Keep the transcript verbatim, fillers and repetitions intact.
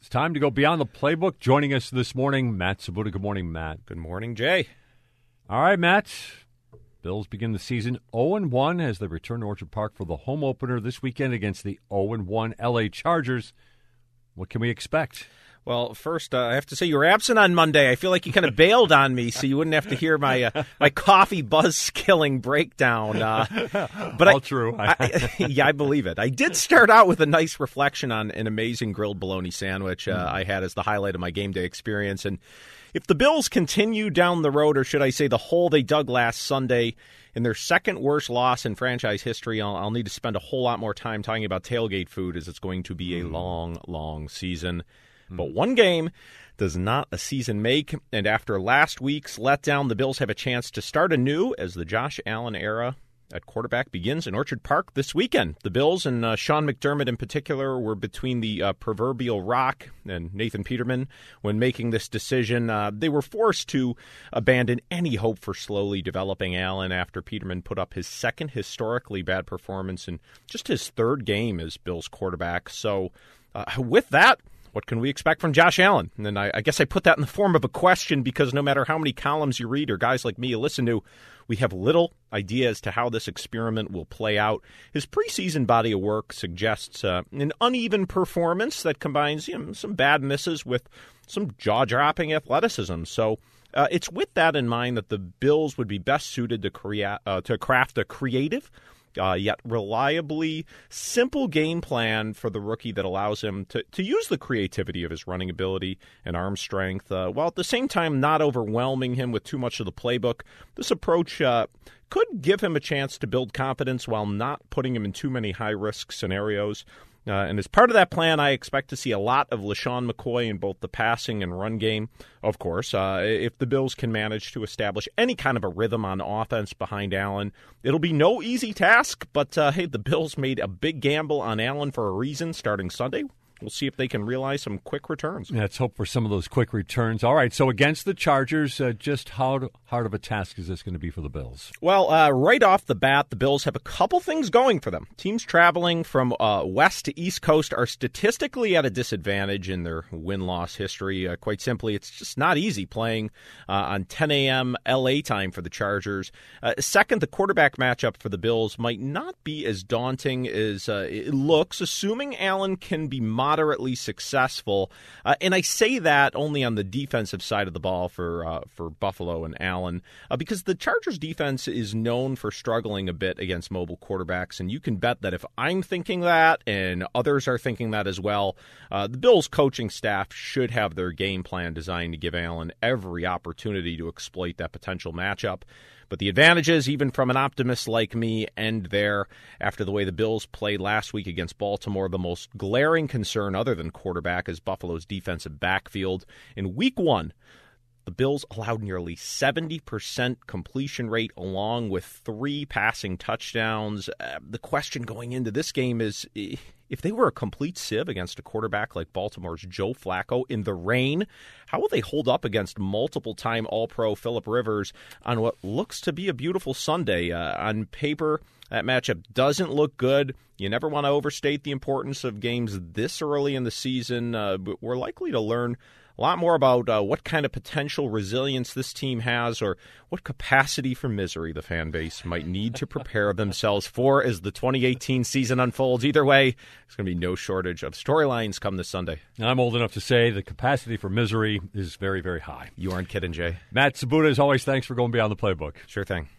It's time to go beyond the playbook. Joining us this morning, Matt Sabuda. Good morning, Matt. Good morning, Jay. All right, Matt. Bills begin the season oh and one as they return to Orchard Park for the home opener this weekend against the oh and one L A Chargers. What can we expect? Well, first, uh, I have to say you were absent on Monday. I feel like you kind of bailed on me so you wouldn't have to hear my uh, my coffee buzz-killing breakdown. Uh, but All I, true. I, yeah, I believe it. I did start out with a nice reflection on an amazing grilled bologna sandwich uh, I had as the highlight of my game day experience. And if the Bills continue down the road, or should I say the hole they dug last Sunday in their second worst loss in franchise history, I'll, I'll need to spend a whole lot more time talking about tailgate food, as it's going to be a long, long season. But one game does not a season make, and after last week's letdown, the Bills have a chance to start anew as the Josh Allen era at quarterback begins in Orchard Park this weekend. The Bills and uh, Sean McDermott in particular were between the uh, proverbial rock and Nathan Peterman when making this decision. Uh, they were forced to abandon any hope for slowly developing Allen after Peterman put up his second historically bad performance in just his third game as Bills quarterback. So uh, with that, what can we expect from Josh Allen? And then I, I guess I put that in the form of a question because no matter how many columns you read or guys like me you listen to, we have little idea as to how this experiment will play out. His preseason body of work suggests uh, an uneven performance that combines you know, some bad misses with some jaw-dropping athleticism. So uh, it's with that in mind that the Bills would be best suited to, crea- uh, to craft a creative, Uh, yet reliably simple game plan for the rookie that allows him to, to use the creativity of his running ability and arm strength, uh, while at the same time not overwhelming him with too much of the playbook. This approach uh, could give him a chance to build confidence while not putting him in too many high-risk scenarios. Uh, and as part of that plan, I expect to see a lot of LeSean McCoy in both the passing and run game. Of course, uh, if the Bills can manage to establish any kind of a rhythm on offense behind Allen, it'll be no easy task. But, uh, hey, the Bills made a big gamble on Allen for a reason starting Sunday. We'll see if they can realize some quick returns. Let's hope for some of those quick returns. All right, so against the Chargers, uh, just how hard of a task is this going to be for the Bills? Well, uh, right off the bat, the Bills have a couple things going for them. Teams traveling from uh, west to east coast are statistically at a disadvantage in their win-loss history. Uh, quite simply, it's just not easy playing uh, on ten a.m. L A time for the Chargers. Uh, second, the quarterback matchup for the Bills might not be as daunting as uh, it looks, assuming Allen can be moderately successful. Uh, and I say that only on the defensive side of the ball for uh, for Buffalo and Allen, uh, because the Chargers defense is known for struggling a bit against mobile quarterbacks. And you can bet that if I'm thinking that and others are thinking that as well, uh, the Bills coaching staff should have their game plan designed to give Allen every opportunity to exploit that potential matchup. But the advantages, even from an optimist like me, end there. After the way the Bills played last week against Baltimore, the most glaring concern other than quarterback is Buffalo's defensive backfield. In week one, the Bills allowed nearly seventy percent completion rate along with three passing touchdowns. Uh, the question going into this game is, if they were a complete sieve against a quarterback like Baltimore's Joe Flacco in the rain, how will they hold up against multiple-time All-Pro Phillip Rivers on what looks to be a beautiful Sunday? Uh, on paper, that matchup doesn't look good. You never want to overstate the importance of games this early in the season, uh, but we're likely to learn a lot more about uh, what kind of potential resilience this team has or what capacity for misery the fan base might need to prepare themselves for as the twenty eighteen season unfolds. Either way, there's going to be no shortage of storylines come this Sunday. I'm old enough to say the capacity for misery is very, very high. You aren't kidding, Jay. Matt Sabuda, as always, thanks for going beyond the playbook. Sure thing.